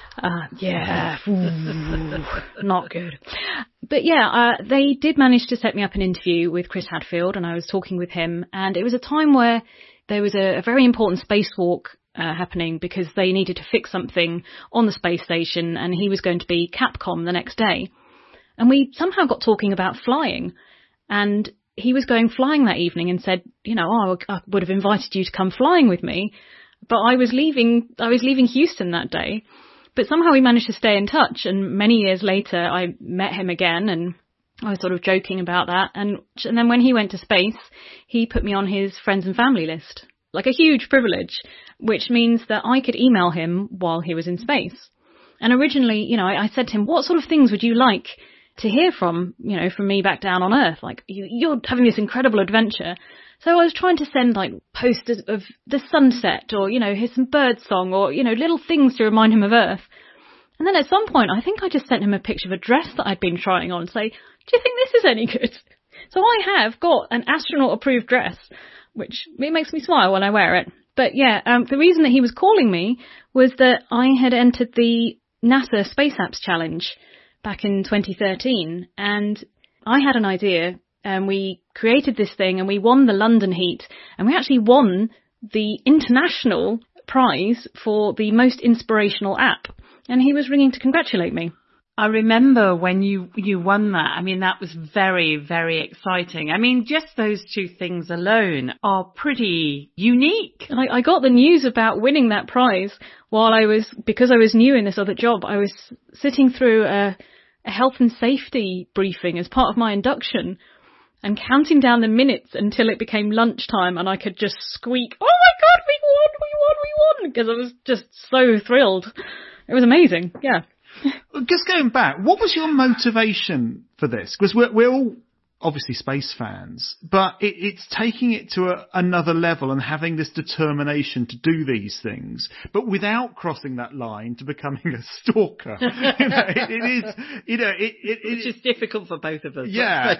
Not good. But yeah, they did manage to set me up an interview with Chris Hadfield, and I was talking with him, and it was a time where there was a very important spacewalk happening because they needed to fix something on the space station, and he was going to be Capcom the next day. And we somehow got talking about flying, and he was going flying that evening and said, you know, oh, I would have invited you to come flying with me, but I was leaving Houston that day. But somehow we managed to stay in touch, and many years later I met him again, and I was sort of joking about that. And then when he went to space, he put me on his friends and family list, like a huge privilege, which means that I could email him while he was in space. And originally, you know, I said to him, what sort of things would you like to hear from me back down on Earth? Like, you're having this incredible adventure. So I was trying to send like posters of the sunset, or, you know, here's some bird song, or, you know, little things to remind him of Earth. And then at some point, I think I just sent him a picture of a dress that I'd been trying on, say, do you think this is any good? So I have got an astronaut-approved dress, which it makes me smile when I wear it. But yeah, the reason that he was calling me was that I had entered the NASA Space Apps Challenge back in 2013, and I had an idea, and we created this thing, and we won the London heat, and we actually won the international prize for the most inspirational app, and he was ringing to congratulate me. I remember when you won that. I mean, that was very, very exciting. I mean, just those two things alone are pretty unique. I got the news about winning that prize because I was new in this other job. I was sitting through a health and safety briefing as part of my induction and counting down the minutes until it became lunchtime, and I could just squeak, "Oh my God, we won, because I was just so thrilled. It was amazing, yeah. Just going back, what was your motivation for this? Because we're all obviously space fans, but it's taking it to another level and having this determination to do these things, but without crossing that line to becoming a stalker. Which is difficult for both of us. Yeah,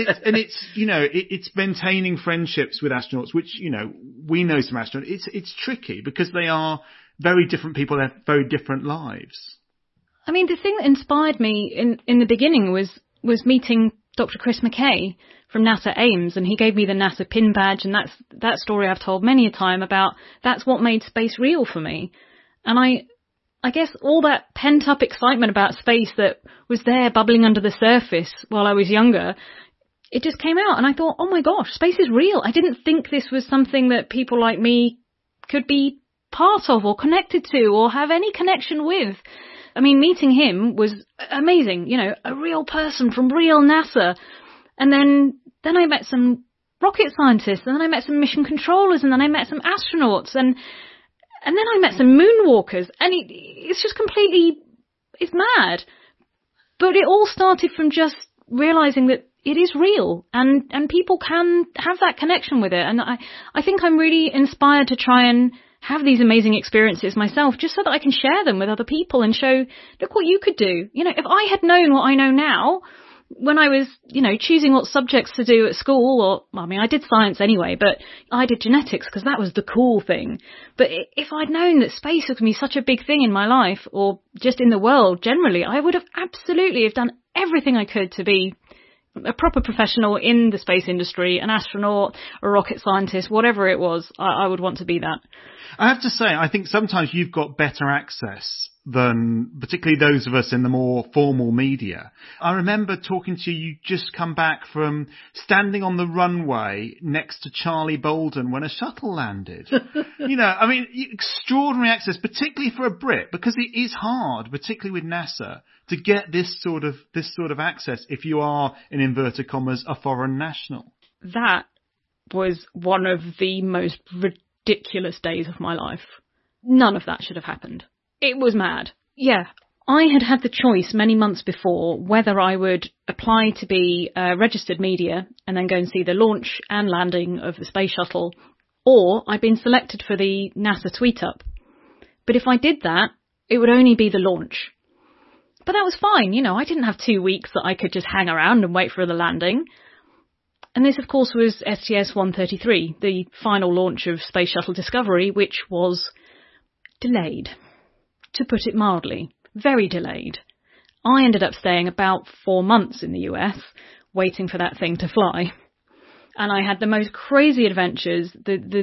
it's maintaining friendships with astronauts, which we know some astronauts. It's tricky because they are very different people. They have very different lives. I mean, the thing that inspired me in the beginning was meeting Dr. Chris McKay from NASA Ames, and he gave me the NASA pin badge, and that story I've told many a time about that's what made space real for me. And I guess all that pent-up excitement about space that was there bubbling under the surface while I was younger, it just came out, and I thought, oh my gosh, space is real. I didn't think this was something that people like me could be part of or connected to or have any connection with. I mean, meeting him was amazing, a real person from real NASA. And then I met some rocket scientists, and then I met some mission controllers, and then I met some astronauts, and then I met some moonwalkers, and it's just it's mad. But it all started from just realizing that it is real, and people can have that connection with it. And I think I'm really inspired to try and have these amazing experiences myself, just so that I can share them with other people and show, look what you could do. If I had known what I know now, when I was, choosing what subjects to do at school, I did science anyway, but I did genetics because that was the cool thing. But if I'd known that space was going to be such a big thing in my life, or just in the world generally, I would have absolutely done everything I could to be a proper professional in the space industry, an astronaut, a rocket scientist, whatever it was, I would want to be that. I have to say, I think sometimes you've got better access than particularly those of us in the more formal media. I remember talking to you, just come back from standing on the runway next to Charlie Bolden when a shuttle landed. Extraordinary access, particularly for a Brit, because it is hard, particularly with NASA, to get this sort of access if you are, in inverted commas, a foreign national. That was one of the most ridiculous days of my life. None of that should have happened. It was mad. Yeah, I had the choice many months before whether I would apply to be registered media and then go and see the launch and landing of the space shuttle, or I'd been selected for the NASA tweet up. But if I did that, it would only be the launch. But that was fine, I didn't have 2 weeks that I could just hang around and wait for the landing. And this, of course, was STS-133, the final launch of Space Shuttle Discovery, which was delayed, to put it mildly. Very delayed. I ended up staying about 4 months in the US, waiting for that thing to fly. And I had the most crazy adventures.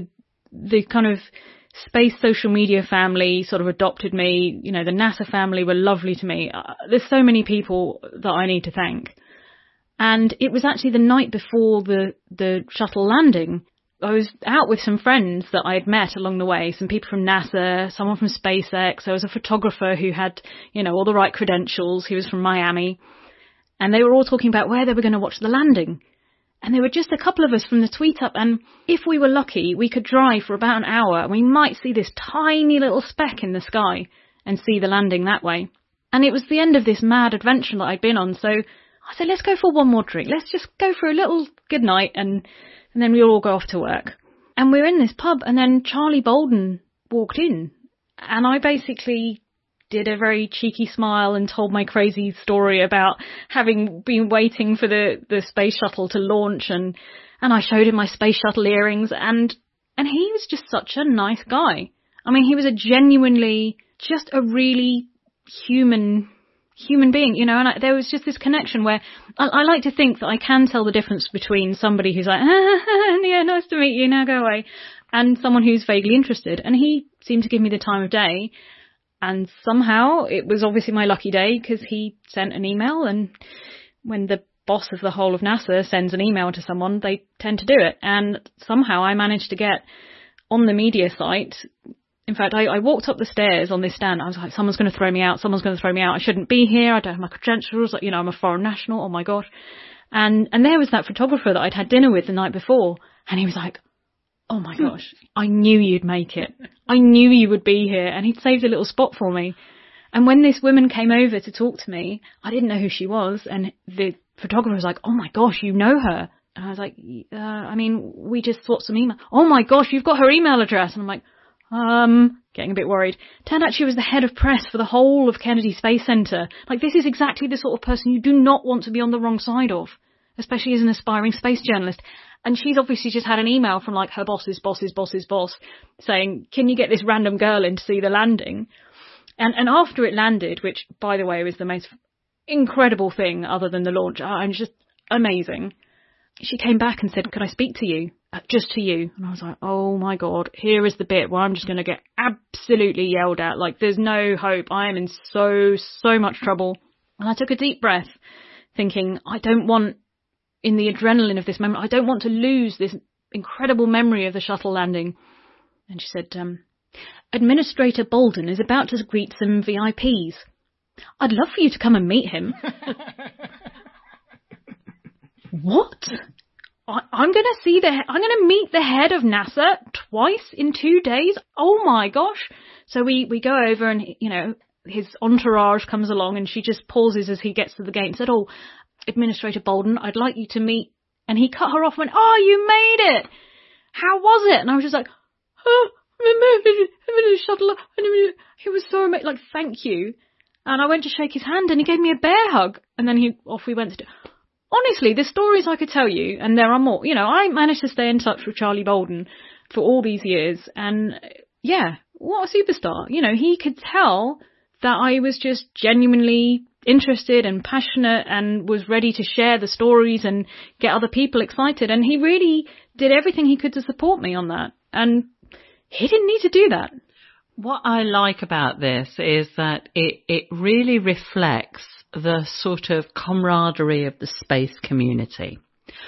The kind of space social media family sort of adopted me. The NASA family were lovely to me. There's so many people that I need to thank. And it was actually the night before the shuttle landing. I was out with some friends that I had met along the way, some people from NASA, someone from SpaceX. There was a photographer who had, all the right credentials. He was from Miami. And they were all talking about where they were going to watch the landing. And there were just a couple of us from the tweet up. And if we were lucky, we could drive for about an hour and we might see this tiny little speck in the sky and see the landing that way. And it was the end of this mad adventure that I'd been on. So I said, let's go for one more drink. Let's just go for a little good night and then we'll all go off to work. And we were in this pub and then Charlie Bolden walked in and I basically did a very cheeky smile and told my crazy story about having been waiting for the space shuttle to launch and I showed him my space shuttle earrings and he was just such a nice guy. I mean, he was a genuinely just a really human being, and there was just this connection where I like to think that I can tell the difference between somebody who's like, yeah, nice to meet you, now go away, and someone who's vaguely interested. And he seemed to give me the time of day. And somehow it was obviously my lucky day because he sent an email. And when the boss of the whole of NASA sends an email to someone, they tend to do it. And somehow I managed to get on the media site. In fact, I walked up the stairs on this stand. I was like, someone's going to throw me out. Someone's going to throw me out. I shouldn't be here. I don't have my credentials. I'm a foreign national. Oh, my God. And there was that photographer that I'd had dinner with the night before. And he was like, oh my gosh, I knew you'd make it. I knew you would be here. And he'd saved a little spot for me. And when this woman came over to talk to me, I didn't know who she was. And the photographer was like, oh my gosh, you know her. And I was like, I mean, we just swapped some email. Oh my gosh, you've got her email address. And I'm like, getting a bit worried. Turned out she was the head of press for the whole of Kennedy Space Center. Like, this is exactly the sort of person you do not want to be on the wrong side of, especially as an aspiring space journalist. And she's obviously just had an email from like her boss's boss saying, can you get this random girl in to see the landing? And after it landed, which, by the way, was the most incredible thing other than the launch, and just amazing, she came back and said, could I speak to you? Just to you. And I was like, oh my God, here is the bit where I'm just going to get absolutely yelled at. Like, there's no hope. I am in so much trouble. And I took a deep breath, thinking, I don't want, in the adrenaline of this moment, I don't want to lose this incredible memory of the shuttle landing. And she said, Administrator Bolden is about to greet some VIPs. I'd love for you to come and meet him. What? I'm going to meet the head of NASA twice in 2 days? Oh my gosh. So we go over and, you know, his entourage comes along and she just pauses as he gets to the gate and said, oh, Administrator Bolden, I'd like you to meet. And he cut her off and went, oh, you made it. How was it? And I was just like, oh, I'm in a shuttle. He was so amazing. Like, thank you. And I went to shake his hand and he gave me a bear hug. And then off we went to do. Honestly, the stories I could tell you, and there are more. You know, I managed to stay in touch with Charlie Bolden for all these years. And yeah, what a superstar. You know, he could tell that I was just genuinely interested and passionate and was ready to share the stories and get other people excited. And he really did everything he could to support me on that. And he didn't need to do that. What I like about this is that it really reflects the sort of camaraderie of the space community.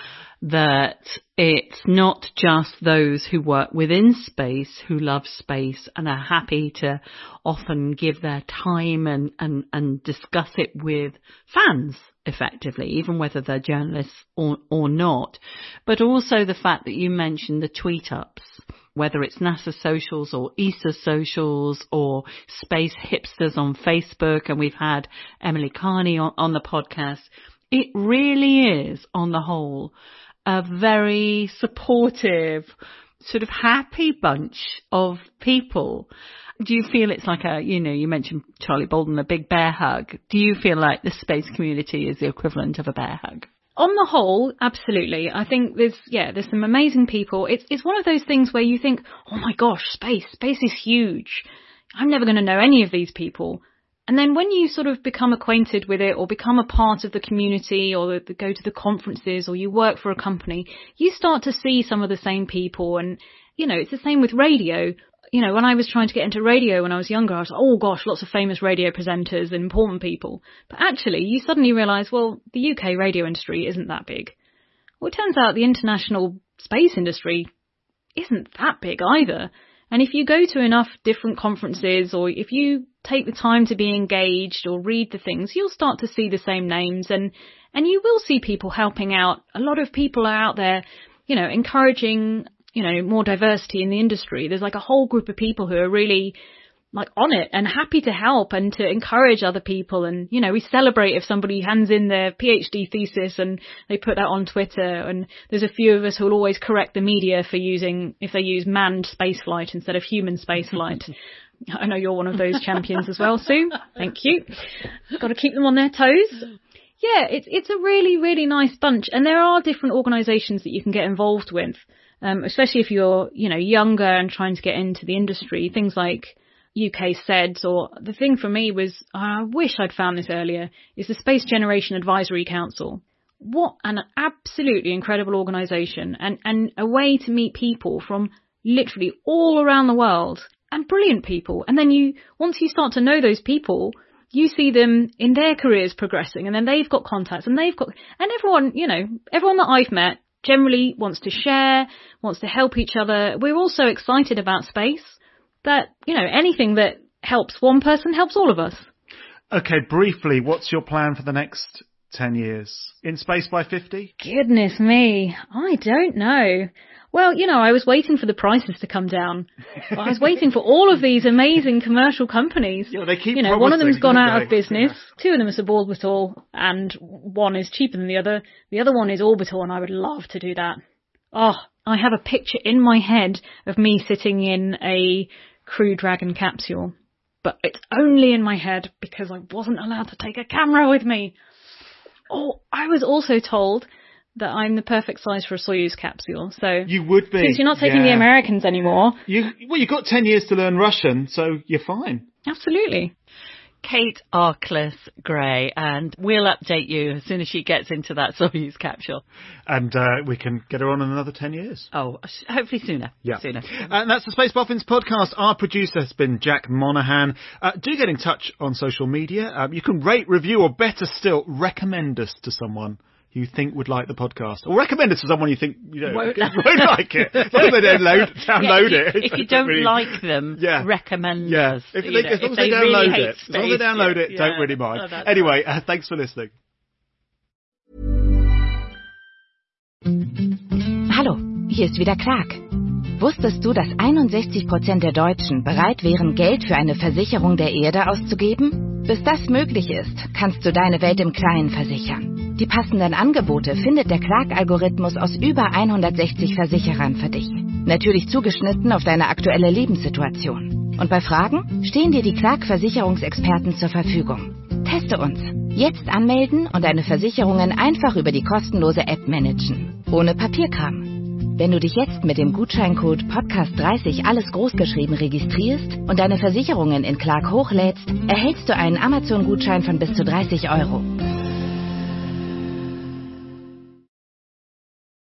That it's not just those who work within space who love space and are happy to often give their time and discuss it with fans effectively, even whether they're journalists or not. But also the fact that you mentioned the tweet ups, whether it's NASA socials or ESA socials or space hipsters on Facebook, and we've had Emily Carney on the podcast. It really is, on the whole, a very supportive, sort of happy bunch of people. Do you feel it's like you mentioned Charlie Bolden, a big bear hug. Do you feel like the space community is the equivalent of a bear hug? On the whole, absolutely. I think there's some amazing people. It's one of those things where you think, oh my gosh, space is huge. I'm never going to know any of these people. And then when you sort of become acquainted with it or become a part of the community or go to the conferences or you work for a company, you start to see some of the same people. And, you know, it's the same with radio. You know, when I was trying to get into radio when I was younger, I was like, oh gosh, lots of famous radio presenters and important people. But actually, you suddenly realise, well, the UK radio industry isn't that big. Well, it turns out the international space industry isn't that big either. And if you go to enough different conferences or if you take the time to be engaged or read the things, you'll start to see the same names and you will see people helping out. A lot of people are out there, you know, encouraging, you know, more diversity in the industry. There's like a whole group of people who are really like on it and happy to help and to encourage other people. And, you know, we celebrate if somebody hands in their PhD thesis and they put that on Twitter. And there's a few of us who will always correct the media for if they use manned spaceflight instead of human spaceflight. I know you're one of those champions as well, Sue. Thank you. Got to keep them on their toes. Yeah, it's a really, really nice bunch. And there are different organisations that you can get involved with, especially if you're, you know, younger and trying to get into the industry. Things like UK SEDS, or the thing for me was, I wish I'd found this earlier, is the Space Generation Advisory Council. What an absolutely incredible organisation and a way to meet people from literally all around the world, and brilliant people. And then once you start to know those people, you see them in their careers progressing, and then they've got contacts and everyone, you know, everyone that I've met generally wants to share, wants to help each other. We're all so excited about space that, you know, anything that helps one person helps all of us. Okay, briefly, what's your plan for the next 10 years? In Space by 50? Goodness me. I don't know. Well, I was waiting for the prices to come down. I was waiting for all of these amazing commercial companies. Yeah, they keep promising, one of them's gone out of business, two of them are suborbital, and one is cheaper than the other. The other one is orbital, and I would love to do that. Oh, I have a picture in my head of me sitting in a Crew Dragon capsule. But it's only in my head because I wasn't allowed to take a camera with me. Oh, I was also told that I'm the perfect size for a Soyuz capsule. So you would be. Since you're not taking the Americans anymore. You've got 10 years to learn Russian, so you're fine. Absolutely. Kate Arkless-Gray, and we'll update you as soon as she gets into that Soyuz capsule. And we can get her on in another 10 years. Oh, hopefully sooner. Yeah. Sooner. And that's the Space Boffins podcast. Our producer has been Jack Monaghan. Do get in touch on social media. You can rate, review, or better still, recommend us to someone you think would like the podcast. Or recommend it to someone you think won't like it. As long as they download it. If you don't like them, recommend us. As long as they download it. As long as they download it, don't really mind. Anyway, thanks for listening. Hallo, hier ist wieder Clark. Wusstest du, dass 61% der Deutschen bereit wären, Geld für eine Versicherung der Erde auszugeben? Bis das möglich ist, kannst du deine Welt im Kleinen versichern. Die passenden Angebote findet der Clark-Algorithmus aus über 160 Versicherern für dich. Natürlich zugeschnitten auf deine aktuelle Lebenssituation. Und bei Fragen stehen dir die Clark-Versicherungsexperten zur Verfügung. Teste uns. Jetzt anmelden und deine Versicherungen einfach über die kostenlose App managen. Ohne Papierkram. Wenn du dich jetzt mit dem Gutscheincode Podcast30 alles großgeschrieben registrierst und deine Versicherungen in Clark hochlädst, erhältst du einen Amazon-Gutschein von bis zu 30 €.